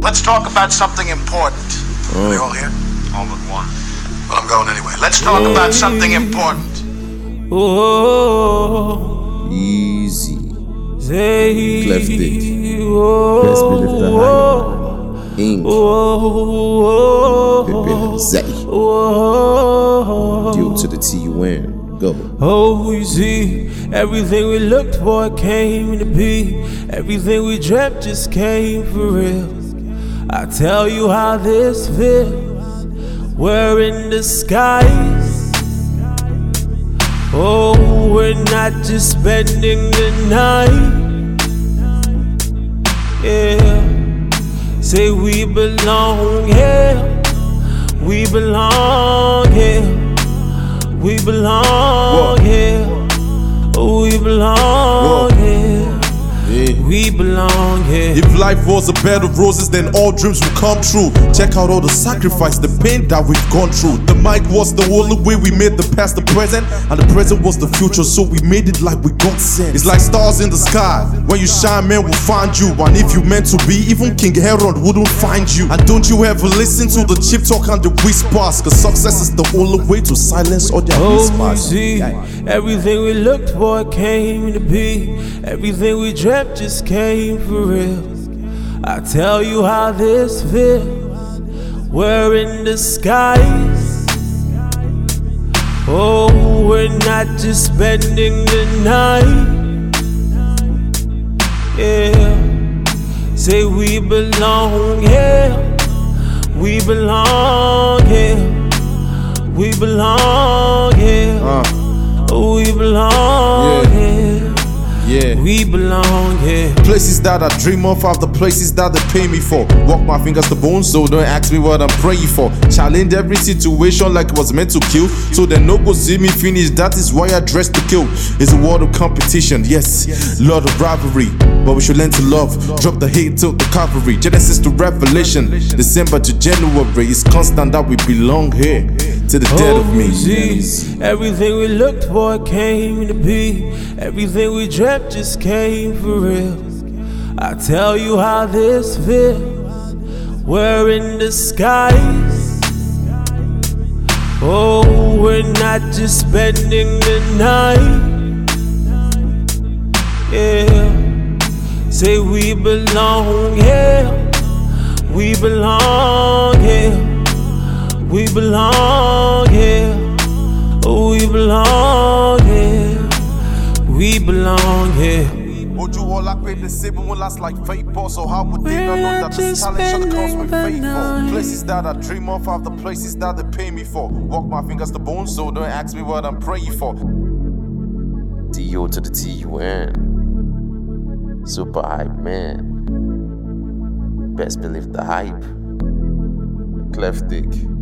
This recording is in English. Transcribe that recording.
Let's talk about something important. Are they all here? All but one. Well, I'm going anyway. Let's talk about something important. Oh, Easy. Zay. Cleft Dick. Oh, Best believe the hype. Ink. Pepe Zay. Due to the TUN. Go. Oh, you see, everything we looked for came to be. Everything we dreamt just came for real. I tell you how this feels. We're in the skies. Oh, we're not just spending the night. Yeah, say we belong here. We belong here. We belong here. We belong here. We belong here. If life was a bed of roses, then all dreams would come true. Check out all the sacrifice, the pain that we've gone through. The mic was the only way we made the past the present, and the present was the future, so we made it like we got sent. It's like stars in the sky. When you shine, man will find you. And if you meant to be, even King Herod wouldn't find you. And don't you ever listen to the cheap talk and the whispers, cause success is the only way to silence all their whispers. See, everything we looked for came to be. Everything we dreamt just came for real. I tell you how this feels. We're in the skies. Oh, we're not just spending the night. Yeah, say we belong here. We belong here. We belong here. We belong here. Yeah. We belong here. Places that I dream of are the places that they pay me for. Walk my fingers to bone, so don't ask me what I'm praying for. Challenge every situation like it was meant to kill, so they no go see me finish. That is why I dress to kill. It's a world of competition, yes, lot of rivalry, but we should learn to love. Drop the hate till the cavalry. Genesis to Revelation, December to January. It's constant that we belong here to the dead of me. See, everything we looked for came to be. Everything we dreamt just came for real. I tell you how this feels. We're in the skies. Oh, we're not just spending the night. Yeah, say we belong here. We belong here. We belong here. We belong here. We belong here. Would you all like the sibling will last like vapor? So how would they not know that the talent should comes with faithful? Places that I dream of are the places that they pay me for. Walk my fingers to bone, so don't ask me what I'm praying for. DO to the TUN. Super hype man. Best believe the hype. Cleft Dick.